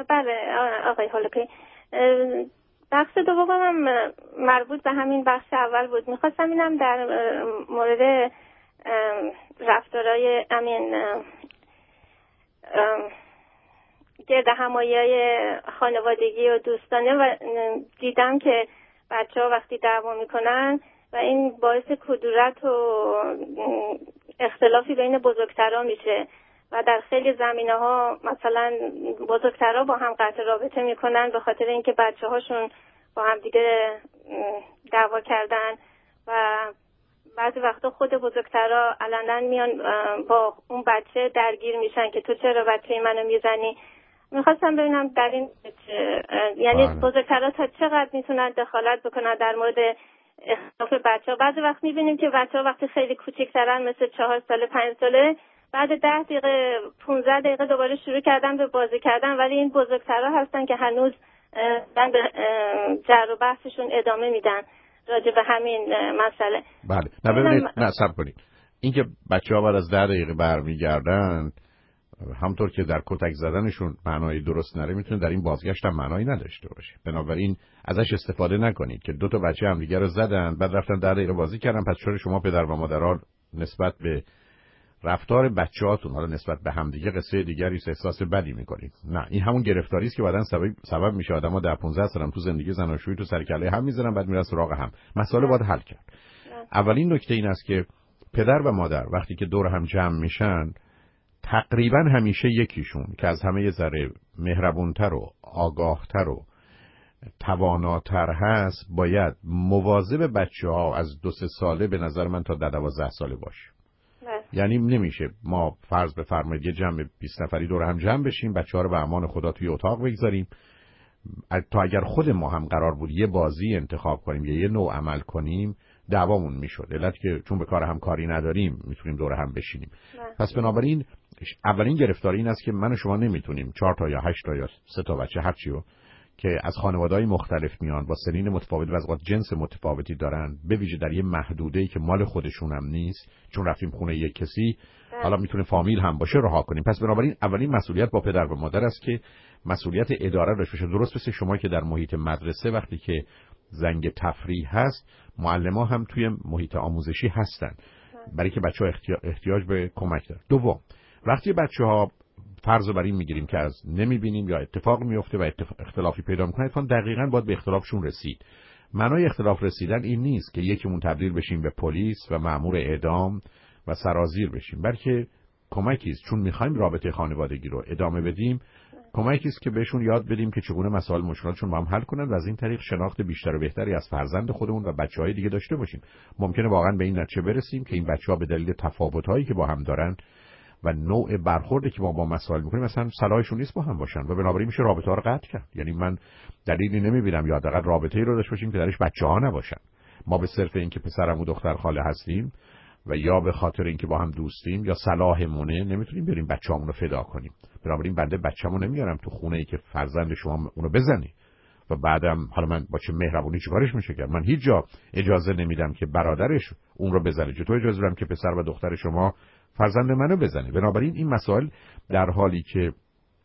بله آقای هولوکی، بخش دومم مربوط به همین بخش اول بود. میخواستم اینم در مورد رفتارهای همین گرد همایی‌های خانوادگی و دوستانه و دیدم که بچه‌ها وقتی دعوا میکنن و این باعث کدورت و اختلافی بین بزرگترها میشه و در خیلی زمینه‌ها مثلا بزرگترها با هم قطع رابطه میکنن به خاطر اینکه بچه‌هاشون با هم دیگه دعوا کردن و بعضی وقتا خود بزرگترها علنا میان با اون بچه درگیر میشن که تو چرا بچه منو میزنی. میخواستم ببینم در این یعنی بزرگترها تا چقدر میتونن دخالت بکنن در مورد اختلاف بچه‌ها. بعضی وقت میبینیم که بچه‌ها وقتی خیلی کوچیک‌ترن مثل 4 ساله 5 ساله بعد 10 دقیقه 15 دقیقه دوباره شروع کردن به بازی کردن، ولی این بزرگترها هستن که هنوز به جر و بحثشون ادامه میدن راجع به همین مسئله. بله نه ببینید نه صبر کنید، اینکه بچه‌ها بعد از 10 دقیقه برمیگردن همطور که در کتک زدنشون معنای درست نره میتونه در این بازگشت هم معنایی نداشته باشه. بنابراین ازش استفاده نکنید که 2 تا بچه هم دیگه رو زدن بعد رفتن 10 دقیقه بازی کردن، پس چرا شما پدر و مادرها نسبت به رفتار بچه‌هاتون حالا نسبت به همدیگه قصه دیگری احساس بدی میکنید؟ نه، این همون گرفتاری است که بعداً سبب میشه آدم‌ها 10-15 سال هم تو زندگی زناشویی تو سر کله هم میذارن، بعد میرن سراغ هم. مسئله باید حل کرد. اولین نکته این است که پدر و مادر وقتی که دور هم جمع میشن تقریبا همیشه یکیشون که از همه ذره مهربونتر و آگاهتر و تواناتر هست باید مواظب بچه‌ها از 2-3 ساله به نظر من تا 12 ساله باشه. یعنی نمیشه ما فرض بفرمایید یه جمع 20 نفری دور هم جمع بشیم، بچه‌ها رو به امان خدا توی اتاق بگذاریم تا اگر خود ما هم قرار بود یه بازی انتخاب کنیم یا یه نوع عمل کنیم دعوامون میشد، علت که چون به کار هم کاری نداریم میتونیم دور هم بشینیم. پس بنابراین اولین گرفتاری این است که من و شما نمیتونیم 4 تا یا 8 تا یا 3 تا بچه هرچیو که از خانواده‌های مختلف میان با سنین متفاوت و از قد جنس متفاوتی دارن به ویژه در یه محدوده‌ای که مال خودشون هم نیست چون رفتیم خونه یک کسی حالا میتونه فامیل هم باشه رها کنیم. پس بنابراین اولین مسئولیت با پدر و مادر است که مسئولیت اداره داشته باشه. درست مثل شما که در محیط مدرسه وقتی که زنگ تفریح هست معلم‌ها هم توی محیط آموزشی هستن برای که بچه‌ها احتیاج به کمک دارن. دوم وقتی بچه‌ها فرض رو بر این میگیریم که از نمیبینیم یا اتفاق میفته و اختلافی پیدا میکنه اتفاقا دقیقاً باید به اختلافشون رسید. معنای اختلاف رسیدن این نیست که یکیمون تبدیل بشیم به پلیس و مأمور اعدام و سرازیر بشیم، بلکه کمکی است چون میخوایم رابطه خانوادگی رو ادامه بدیم، کمکی است که بهشون یاد بدیم که چگونه مسائل مشکلاتشون با هم حل کنن و از این طریق شناخت بیشتر و بهتری از فرزند خودمون و بچه‌های دیگه داشته باشیم. ممکنه واقعاً به این نتیجه برسیم که این بچه‌ها به دلیل تفاوت‌هایی که با هم دارن و نوع برخوردی که ما با مسائل می‌کنیم مثلا صلاحشون نیست با هم باشن و بنابراین میشه رابطه‌ها رو قطع کرد. یعنی من دلیلی نمی‌بینم یا حداقل رابطه‌ای رو داشته باشیم که درش بچه‌ها نباشن. ما به صرف اینکه پسرم و دختر خاله هستیم و یا به خاطر اینکه با هم دوستیم یا صلاحمونه نمیتونیم بریم بچه‌مون رو فدا کنیم. بنابراین بنده بچه‌مو نمیارم تو خونه‌ای که فرزند شما اونو بزنی و بعدم حالا من با چه مهربونی چیکارش میشه کرد. من هیچ جا اجازه نمیدم که برادرش اون رو بزنه. چطور اجازه بدم که پسر و دختر شما فرزند منو بزنه؟ بنابراین این مسائل در حالی که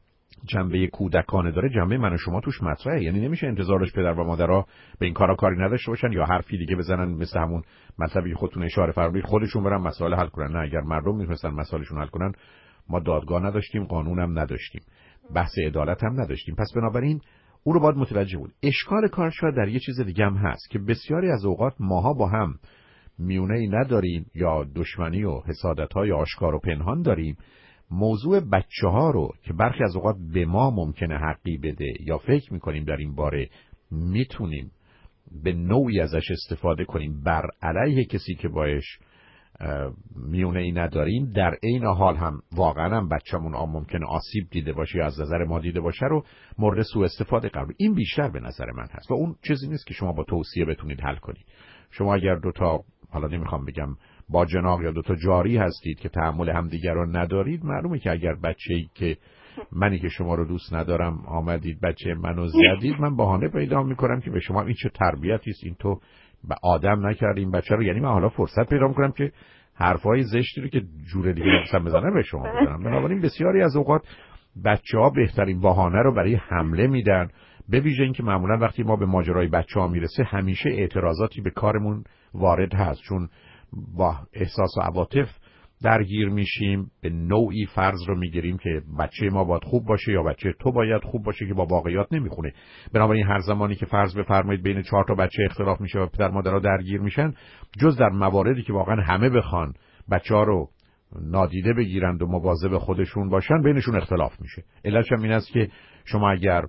جنبه کودکانه داره جنبه من و شما توش مطرحه. یعنی نمیشه انتظار داشت پدر و مادرها به این کارا کاری نداشته باشن یا حرفی دیگه بزنن مثل همون مطلبی خودتون اشاره فرمودید خودشون برن مسائل حل کنن. نه، اگر مردم میتونستن مسائلشون حل کنن ما دادگاه نداشتیم، قانون هم نداشتیم، بحث عدالت هم نداشتیم. پس بنابراین اون رو باید متوجه بود. اشکال کار شاید در یه چیز دیگه هم هست که بسیاری از اوقات ماها با هم میونه‌ای نداریم یا دشمنی و حسادت‌های آشکار و پنهان داریم. موضوع بچه‌ها رو که برخی از اوقات به ما ممکنه حقی بده یا فکر می‌کنیم در این باره میتونیم به نوعی ازش استفاده کنیم بر علیه کسی که باش میونه‌ای نداریم، در عین حال هم واقعا هم بچه‌مون ممکنه آسیب دیده باشه یا از نظر ما دیده باشه رو مورد سوء استفاده قرار. این بیشتر به نظر من هست و اون چیزی نیست که شما با توصیه بتونید حل کنید. شما اگر 2 تا حالا نمیخوام بگم با جناق یا 2 تا جاری هستید که تحمل همدیگر رو ندارید، معلومه که اگر بچه‌ای که منی که شما رو دوست ندارم آمدید بچه منو زدید، من بهانه پیدا میکنم که به شما این چه تربیتی است، این تو به آدم نکردیم بچه رو. یعنی من حالا فرصت پیدا میکنم که حرفای زشتی رو که جور دیگه نمی‌خوام بزنم به شما بزنم. بنابراین بسیاری از اوقات بچه‌ها بهترین بهانه رو برای حمله میدن، به ویژه اینکه معمولا وقتی ما به ماجرای بچه‌ها میرسه همیشه اعتراضاتی به کارمون وارد هست، چون با احساس و عواطف درگیر میشیم، به نوعی فرض رو میگیریم که بچه ما باید خوب باشه یا بچه تو باید خوب باشه که با واقعیت نمیخونه. بنابراین هر زمانی که فرض بفرمایید بین 4 تا بچه اختلاف میشه و پدر مادرها درگیر میشن، جز در مواردی که واقعا همه بخوان بچه‌ها رو نادیده بگیرند و مواظب خودشون باشن، بینشون اختلاف میشه. علتش هم این است که شما اگر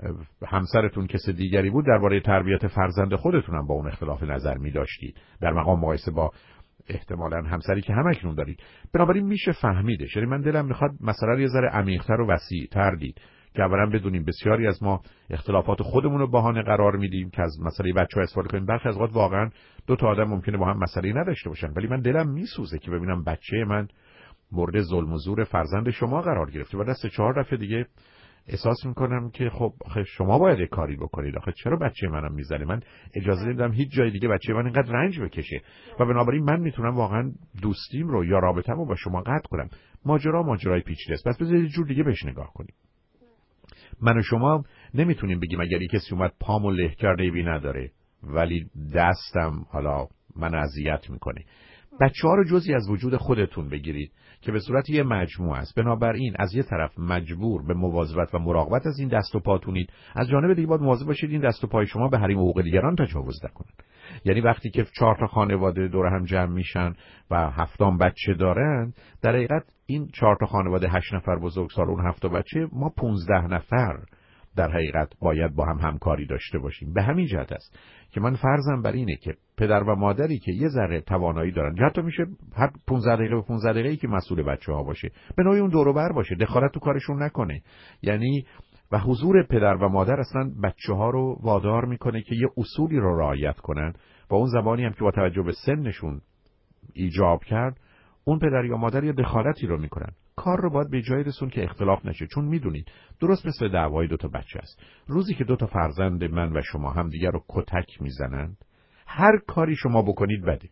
همسرتون کس دیگری بود درباره تربیت فرزند خودتون هم با اون اختلاف نظر می‌داشتید، در مقام مقایسه با احتمالاً همسری که همکنون دارید. بنابراین میشه فهمیدش. یعنی من دلم میخواد مسئله رو یه ذره عمیق‌تر و وسیع‌تر دید که اولا بدونیم بسیاری از ما اختلافات خودمون رو بهانه قرار میدیم که از مسئله بچه‌ها استفاده کنیم. برخی از اوقات واقعاً دو تا آدم ممکنه با هم مسئله نداشته باشن، ولی من دلم میسوزه که ببینم بچه من مورد ظلم و زور فرزند شما قرار گرفته. بعد از 3-4 دفعه دیگه احساس میکنم که خب آخه شما باید کاری بکنید، آخه چرا بچه منم میزنه؟ من اجازه نمیدم هیچ جای دیگه بچه من اینقدر رنج بکشه و بنابراین من میتونم واقعا دوستیم رو یا رابطه‌مو با شما قطع کنم. ماجرای پیچیده است. پس بذارید جور دیگه بهش نگاه کنیم. من و شما نمیتونیم بگیم اگر کسی اومد پامو له کرده ایبی نداره ولی دستم حالا من اذیت میکنه. بچه‌ها رو جزئی از وجود خودتون بگیرید که به صورت یه مجموعه است. بنابراین از یه طرف مجبور به مواظبت و مراقبت از این دست و پاتونید، از جانب دیگه باید مواظب باشید این دست و پای شما به حریم حقوق دیگران تجاوز نکنن. یعنی وقتی که 4 تا خانواده دور هم جمع میشن و 7 بچه دارن، در حقیقت این 4 تا خانواده 8 نفر بزرگسال، اون 7 بچه، ما 15 نفر در حقیقت باید با هم همکاری داشته باشیم. به همین جهت است که من فرضم بر اینه که پدر و مادری که یه ذره توانایی دارن، حتی میشه هر 15 دقیقه به 15 دقیقه‌ای که مسئول بچه‌ها باشه، به نوعی اون دور و بر باشه، دخالت تو کارشون نکنه. یعنی و حضور پدر و مادر اصلا بچه‌ها رو وادار میکنه که یه اصولی رو رعایت کنن و اون زمانی هم که با توجه به سنشون ایجاب کرد، اون پدر یا مادر یه دخالتی رو میکنن. کار رو باید به جایی رسون که اختلاف نشه، چون میدونید درست مثل دعوای 2 تا بچه است. روزی که 2 تا فرزند من و شما هم دیگر رو کتک میزنند، هر کاری شما بکنید بده،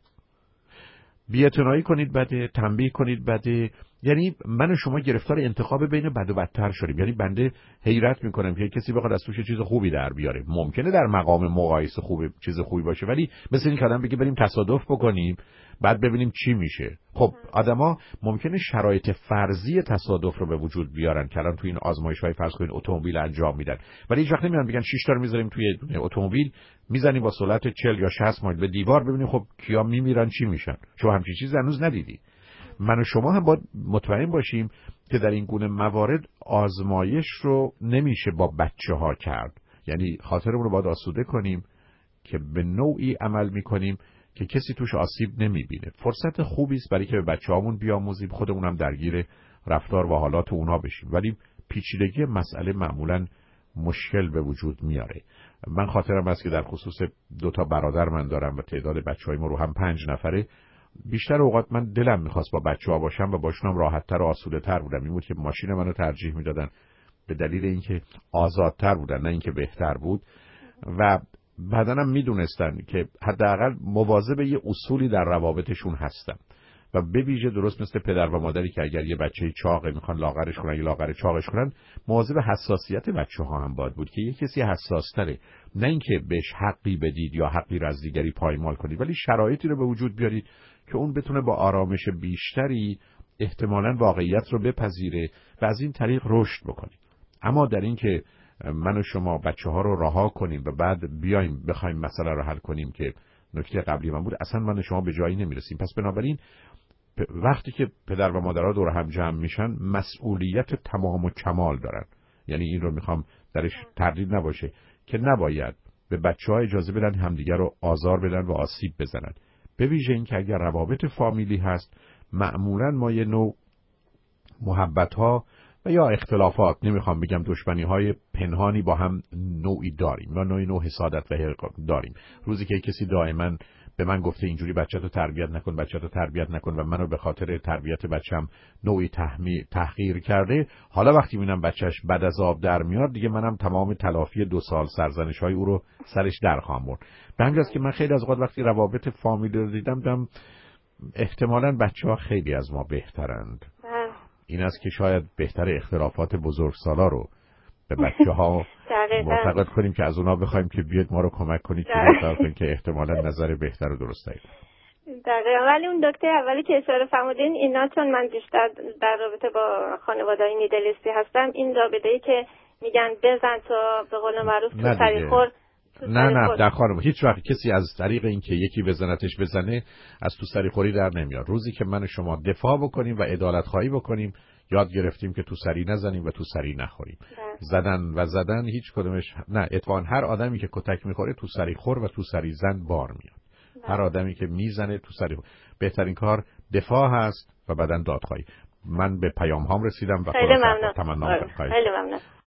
بی‌اعتنایی کنید بده، تنبیه کنید بده. یعنی من و شما گرفتار انتخاب بین بد و بدتر شدیم. یعنی بنده حیرت میکنم که کسی بخواد از توش چیز خوبی در بیاره. ممکنه در مقام مقایسه چیز خوبی باشه، ولی مثل این که آدم بگه بریم تصادف بکنیم بعد ببینیم چی میشه. خب آدما ممکنه شرایط فرضی تصادف رو به وجود بیارن که الان توی این آزمایش‌های فرض کنین اتومبیل انجام میدن، ولی هیچ وقت نمیان بگن 6 تا رو میذاریم توی اتومبیل، میزنیم با سرعت 40 یا 60 مایل به دیوار، ببینیم خب کیا میمیرن چی میشن. شما همچین چیزی هنوز ندیدی. من و شما هم باید مطمئن باشیم که در این گونه موارد آزمایش رو نمیشه با بچه‌ها کرد. یعنی خاطرمون رو باید آسوده کنیم که به نوعی عمل میکنیم که کسی توش آسیب نمیبینه. فرصت خوبی است برای که به بچه‌هامون بیاموزیم، خودمون هم درگیر رفتار و حالات اونا بشیم، ولی پیچیدگی مسئله معمولاً مشکل به وجود میاره. من خاطرم هست که در خصوص 2 تا برادر من دارم و تعداد بچه‌های ما رو هم 5 نفره. بیشتر اوقات من دلم میخواست با بچه‌ها باشم و باشونم راحت‌تر و آسوده‌تر بودم. این بود که ماشین منو ترجیح میدادن به دلیل اینکه آزادتر بودن، نه اینکه بهتر بود. و بعدنم میدونستن که حداقل مواظب یه اصولی در روابطشون هستم و به ویژه درست مثل پدر و مادری که اگر یه بچه چاقه میخوان لاغرش کنن یا لاغر چاقش کنن، مواظب حساسیت بچه‌ها هم باید بود که یه کسی حساس‌تره، نه اینکه بهش حقی بدید یا حقی را از دیگری پایمال کنید، ولی شرایطی رو به وجود بیارید که اون بتونه با آرامش بیشتری احتمالاً واقعیت رو بپذیره و از این طریق رشد بکنه. اما در این که من و شما بچه‌ها رو رها کنیم و بعد بیایم بخوایم مسئله رو حل کنیم که نکته قبلی من بود، اصلا من و شما به جایی نمیرسیم. پس بنابراین وقتی که پدر و مادرها دور هم جمع میشن مسئولیت تمام و کمال دارن. یعنی این رو میخوام درش تردید نباشه که نباید به بچه‌ها اجازه بدن همدیگر رو آزار بدن و آسیب بزنن. به ویژه این که اگر روابط فامیلی هست، معمولاً ما یه نوع محبت‌ها و یا اختلافات، نمیخوام بگم دشمنی‌های پنهانی با هم نوعی داریم و نوع حسادت و داریم. روزی که کسی دائما به من گفته اینجوری بچه‌تو تربیت نکن و منو به خاطر تربیت بچه‌م نوعی تحقیر کرده، حالا وقتی میبینم بچه‌ش بد از آب در میاد، دیگه منم تمام تلافی 2 سال سرزنش‌های او رو سرش در خواهم برد. به همین جاست که من خیلی از اوقات وقتی روابط فامیلی رو دیدم احتمالاً بچه‌ها خیلی از ما بهترند. این است که شاید بهتر اختلافات بزرگسالا رو به بچه‌ها معتقد کنیم که از اونا بخوایم که بیاد ما رو کمک کنید که احتمالاً نظر بهتر و درست دارید. دقیقاً. ولی اون دکتر اولی که اشاره فرمودین اینا، چون من بیشتر در رابطه با خانواده‌های میدلیستی هستم، این رابطه‌ای که میگن بزن تا به قول معروف تو سری خور. نه در خانم هیچ وقت کسی از طریق این که یکی بزنتش بزنه از تو سری خوری در نمیاد. روزی که من و شما دفاع بکنیم و عدالت خواهی بکنیم، یاد گرفتیم که تو سری نزنیم و تو سری نخوریم. زدن هیچ کدومش نه. اتفاقا هر آدمی که کتک میخوره تو سری خور و تو سری زن بار میاد. هر آدمی که میزنه تو سری خور. بهترین کار دفاع هست و بعدن دادخواهی. من به پیام هام رسیدم و خیلی ممنون. تمنا می‌کنم. خیلی ممنون.